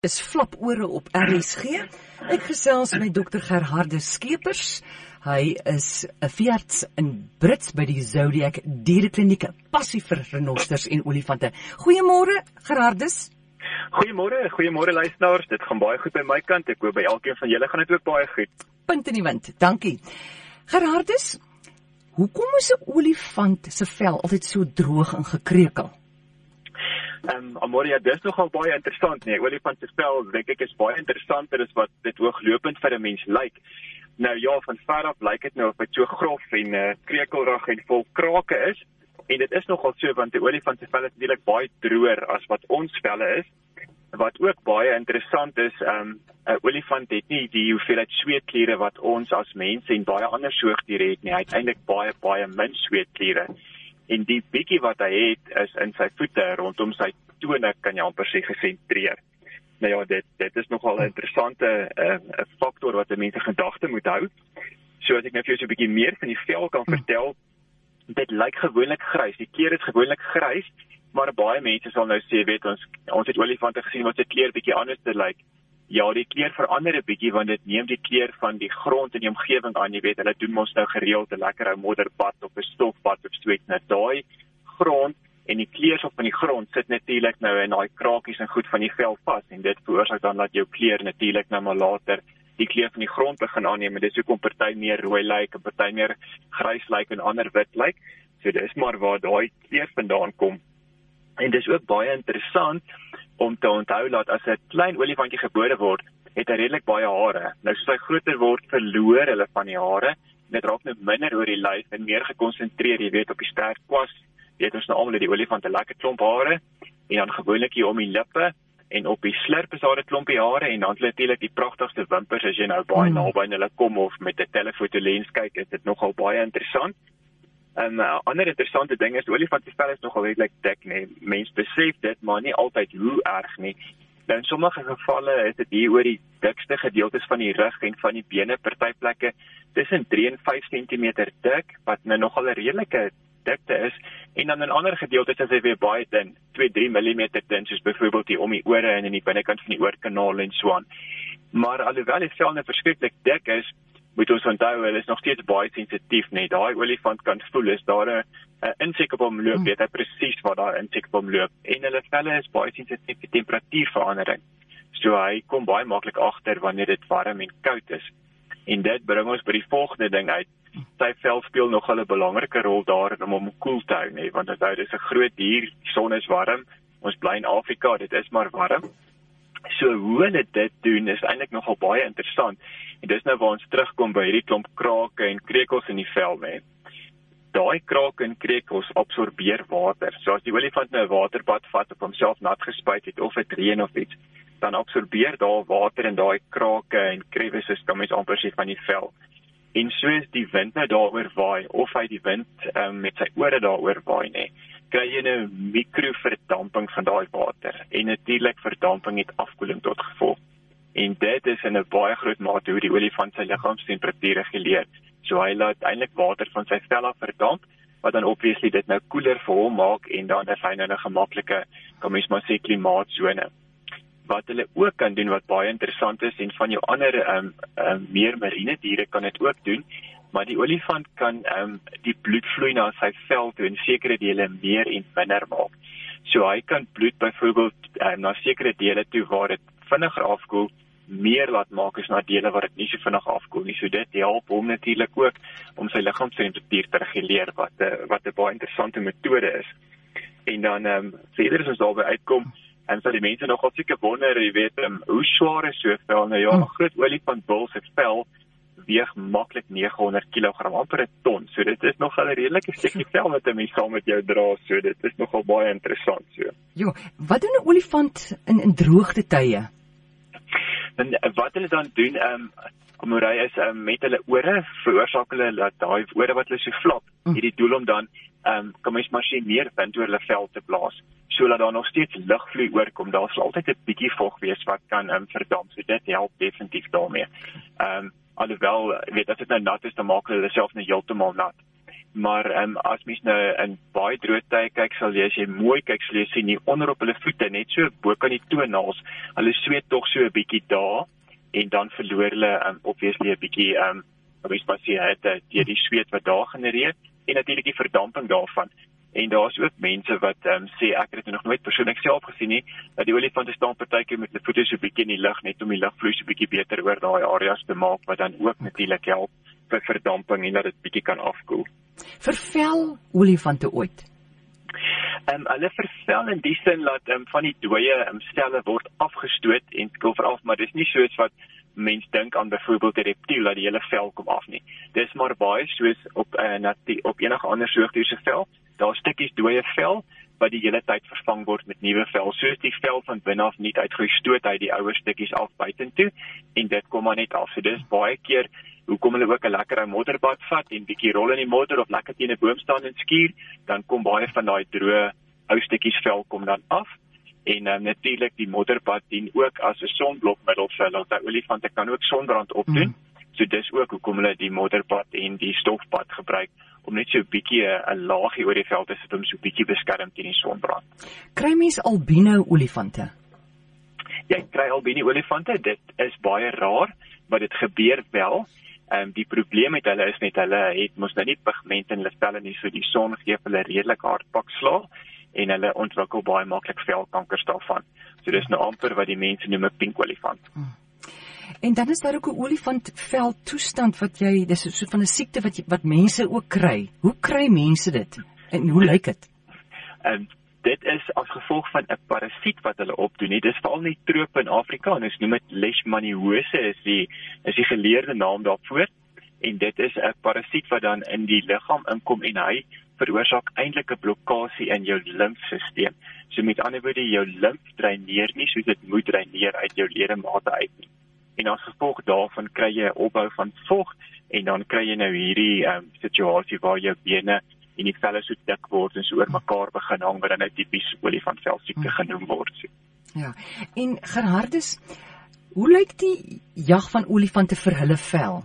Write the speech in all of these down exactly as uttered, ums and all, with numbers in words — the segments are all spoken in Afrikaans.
Is Flapore op R S G. Ek gesels met dokter Gerhardus Skeepers. Hy is 'n veearts in Brits by die Zodiac Dierekliniek, passie vir renosters en olifante. Goeiemôre Gerhardus. Goeiemôre, goeiemôre luisteraars. Dit gaan baie goed by my kant. Ek hoop by elkeen van julle gaan dit ook baie goed. Punt in die wind. Dankie. Gerhardus, hoekom is 'n olifant se vel altyd so droog en gekrekel? Um, Amoria, dit is nogal baie interessant, nee. Olifant se vel, dink ek, is baie interessanter as wat dit ooglopend vir 'n mens lyk. Nou ja, van ver af lyk dit nou of dit so grof en uh, krekelrig en vol krake is. En dit is nogal so, want die olifant se vel is natuurlik baie droër as wat ons velle is. Wat ook baie interessant is, 'n um, olifant het nie die hoeveelheid sweetkliere wat ons as mense en baie ander soogdiere het nie. Hy het eintlik baie baie min sweetkliere. En die bietjie wat hy het is in sy voete rondom sy tone, kan jy amper sê, gesentreer. Nou ja, dit dit is nogal 'n interessante uh, faktor wat 'n mens in gedagte moet hou. So as ek nou vir jou so 'n bietjie meer van die vel kan vertel, dit lyk gewoonlik grys. Die kleur is gewoonlik grys, maar baie mense sal nou sê, weet ons, ons het olifante gesien wat se kleur bietjie anders te lyk. Ja, die kleur verander 'n bietjie want dit neem die kleur van die grond in die omgewing aan. Jy weet, hulle doen mos nou gereeld 'n lekker ou modderbad of 'n stofbad of so iets. Nou daai grond en die kleurstof van die grond sit natuurlik nou in daai krakies en goed van die vel vas en dit veroorsaak dan dat jou kleur natuurlik nou maar later die kleur van die grond begin aanneem en dis hoekom party meer rooi lyk en party meer grys lyk en ander wit lyk. So dis maar waar daai kleur vandaan kom. En dis ook baie interessant om te onthou dat as 'n klein olifantjie gebore word, het hy redelik baie hare. Nou soos hy groter word, verloor hulle van die hare en dit raak nou minder oor die lyf en meer gekonsentreer, jy weet, op die sterk kwas. Jy weet ons nou almal dat die olifant 'n lekker klomp hare en dan gewoonlik hier om die lippe en op die slurp is daar 'n klompie hare en dan natuurlik die pragtigste wimpers as jy nou baie mm. naby aan hulle kom of met 'n telefotolens kyk, is dit nogal baie interessant. 'n um, uh, ander interessante ding is, die olifant se vel is nogal redelik dik, nee. Mense besef dit, maar nie altyd hoe erg nie. Nou in sommige gevalle is dit hier oor die dikste gedeeltes van die rug en van die bene, party plekke tussen drie en vyf sentimeter dik, wat nou nogal 'n redelike dikte is, en dan in ander gedeeltes is hy weer baie dun, twee drie millimeter dun, soos byvoorbeeld hier om die ore en in die binnekant van die oorkanaal en so aan. Maar alhoewel die vel nou verskriklik dik is, moet ons onthou, hulle is nog steeds baie sensitief, nee. Daai olifant kan voel, is daar 'n uh, insek op hom loop, weet hy presies waar daar 'n insek op hom loop. En hulle velle is baie sensitief vir temperatuurverandering. So hy kom baie maklik agter wanneer dit warm en koud is. En dit bring ons by die volgende ding uit. Sy vel speel nogal 'n belangrike rol daar om hom koel te hou, nee, want onthou, dis 'n groot dier, die son is warm, ons bly in Afrika, dit is maar warm. So hoe hulle dit doen is eintlik nogal baie interessant. En dis nou waar ons terugkom by hierdie klomp krake en krekels in die vel, nee. Daai krake en krekels absorbeer water. So as die olifant nou 'n waterbad vat of homself nat gespuit het of dit reën of iets, dan absorbeer daar water in daai krake en crevices, kan mens amper sê, van die vel. En soos die wind nou daaroor waai, of hy die wind um, met sy ore daaroor waai, nee, kry jy nou mikroverdamping van daai water. En natuurlik verdamping het afkoeling tot gevolg. En dit is in 'n baie groot mate hoe die olifant sy liggaamstemperatuur reguleer. So hy laat eintlik water van sy vel af verdamp, wat dan obviously dit nou koeler vir hom maak en dan is hy nou 'n gemaklike, kan mens maar sê, klimaatsone. Wat hulle ook kan doen, wat baie interessant is, en van jou ander um, um, meer marine diere kan dit ook doen, maar die olifant kan um, die bloedvloei na sy vel toe en sekere dele meer en minder maak. So hy kan bloed byvoorbeeld um, na sekere dele toe waar dit vinniger afkoel, meer laat maak as na dele waar dit nie so vinnig afkoel nie. So dit help hom natuurlik ook om sy liggaamstemperatuur te reguleer, wat 'n wat 'n baie interessante metode is. En dan um, verder as ons daarby uitkom, en sal die mense nogal seker wonder, jy weet, um, hoe swaar is so vel? Nou ja, 'n groot olifantbul se vel weeg maklik nege honderd kilogram, amper 'n ton. So dit is nogal 'n redelike stukkie vel wat 'n mens saam met jou dra. So dit is nogal baie interessant. So. Jo, wat doen 'n olifant in in droogte tye? En wat hulle dan doen, ehm um, kom hy is um, met hulle ore veroorsaak hulle dat daai ore wat hulle so flap, mm. hierdie doel om dan ehm um, kom mens maar sien meer wind oor hulle vel te blaas, so dat daar nog steeds lugvloei oorkom. Daar sal altyd 'n bietjie vog wees wat kan um, verdamp. So dit help definitief daarmee. Ehm um, alhoewel, weet as dit nou nat is, dan maak hulle self nou heeltemal nat. maar um, as mens nou in baie droë tye kyk, sal jy as jy mooi kyk, sal jy sien nie onder op hulle voete, net so bo kan die toenails, hulle sweet tog so 'n bietjie daar, en dan verloor hulle um, obviously 'n bietjie, um, mens maar sê, het deur die sweet wat daar genereer, en natuurlik die verdamping daarvan. En daar is ook mense wat um, sê, ek het dit nog nooit persoonlik self gesien nie, dat die olifante staan partykeer met hulle voete so 'n bietjie in die lug, net om die lugvloei so 'n bietjie beter oor daai areas te maak, wat dan ook natuurlik help vir verdamping en dat dit bietjie kan afkoel. Vervel olifante ooit? Um, hulle vervel in die sin dat um, van die dooie um, selle word afgestoot en skilfer af, maar dis nie soos wat mens dink aan byvoorbeeld 'n reptiel dat die hele vel kom af nie. Dis maar baie soos op uh, natu- op enige ander soogdier se vel. Daar stukkies dooie vel wat die hele tyd vervang word met nuwe vel. Soos die vel van binne af nie uitgestoot uit die ouer stukkies af buitentoe en dit kom maar net af. So dis baie keer hoekom hulle ook 'n lekker modderbad vat en bietjie rol in die modder of lekker teen 'n boom staan en skuur, dan kom baie van daai droë ou stukkies vel kom dan af. En um, natuurlik die modderbad dien ook as 'n sonblokmiddel vir hulle. Die olifante kan ook sonbrand opdoen. Mm. So dis ook hoekom hulle die modderbad en die stofbad gebruik om net so 'n bietjie 'n laagie oor die vel te sit om so 'n bietjie beskerm teen die sonbrand. Kry mens albino olifante? Jy kry albino olifante, dit is baie raar, maar dit gebeur wel. Um, die probleem met hulle is net hulle het mos nou nie pigment in hulle velle nie, so die son gee hulle redelik hard pakslae en hulle ontwikkel baie maklik velkankers daarvan. So dis nou amper wat die mense noem 'n pink olifant. Hmm. En dan is daar ook 'n olifantvel toestand wat jy, dis 'n soort van 'n siekte wat jy, wat mense ook kry. Hoe kry mense dit? En hoe lyk dit? Um, dit is as gevolg van 'n parasiet wat hulle opdoen. Dit is veral in die trope in Afrika en ons noem dit leishmaniose is die is die geleerde naam daarvoor. En dit is 'n parasiet wat dan in die liggaam inkom en hy veroorsaak eintlik 'n blokkasie in jou limfsisteem. So met ander woorde, jou limf dreineer nie soos dit moet dreineer uit jou ledemate uit nie. En as gevolg daarvan kry jy 'n opbou van vog en dan kry jy nou hierdie um, situasie waar jou bene en die velle so dik word en so oor mekaar begin hang, wat dan 'n tipies olifantvelsiekte genoem word. Ja. En Gerhardus, hoe lyk die jag van olifante vir hulle vel?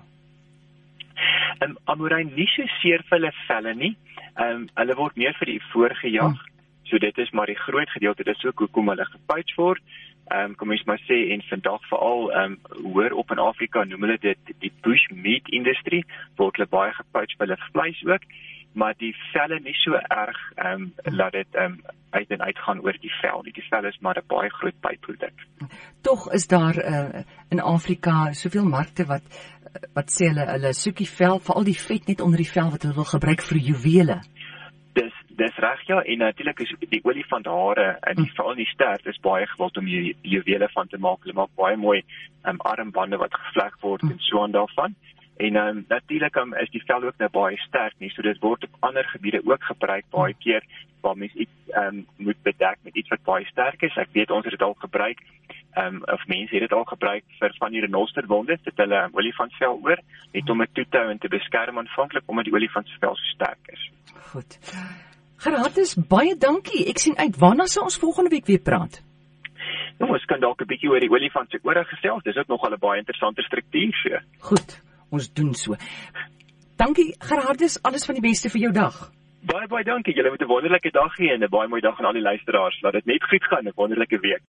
Um, Amorijn, nie so seer vir hulle velle nie. Um, hulle word meer vir die voorgejag. Hmm. So dit is maar die groot gedeelte, dit is ook hoekom hulle gepouch word. Um, kom ons maar sê, en vandag veral um, hoor op in Afrika noem hulle dit die bush meat industrie, word hulle baie gepouch vir hulle vleis ook, maar die velle nie so erg um, laat dit um, uit en uit gaan oor die vel nie. Die vel is maar 'n baie groot byproduk. Tog is daar uh, in Afrika soveel markte wat wat sê hulle hulle soek die vel, veral die vet net onder die vel wat hulle wil gebruik vir juwele. Dis dis reg ja, en natuurlik is die olifanthare en die veral die stert is baie gewild om ju, juwele van te maak. Hulle maak baie mooi um, armbande wat gevleg word mm. en so aan daarvan. En um, natuurlik um, is die vel ook nou baie sterk nie, so dit word op ander gebiede ook gebruik baie keer waar mens iets um, moet bedek met iets wat baie sterk is. Ek weet ons het dit al gebruik, um, of mense het dit al gebruik vir van die renosterwonde, dit hulle um, olifantsvel oor, net om dit toe te hou en te beskerm aanvanklik omdat die olifantsvel so sterk is. Goed. Gerhardus, baie dankie. Ek sien uit, waarna sal ons volgende week weer praat? Nou, ons kan dalk 'n bietjie oor die olifant se ore gesels. Dis ook nog 'n baie interessante struktuur so. Goed, ons doen so. Dankie Gerhardus, alles van die beste vir jou dag. Baie baie dankie. Julle moet 'n wonderlike dag hê en 'n baie mooi dag aan al die luisteraars. Laat dit net goed gaan, 'n wonderlike week.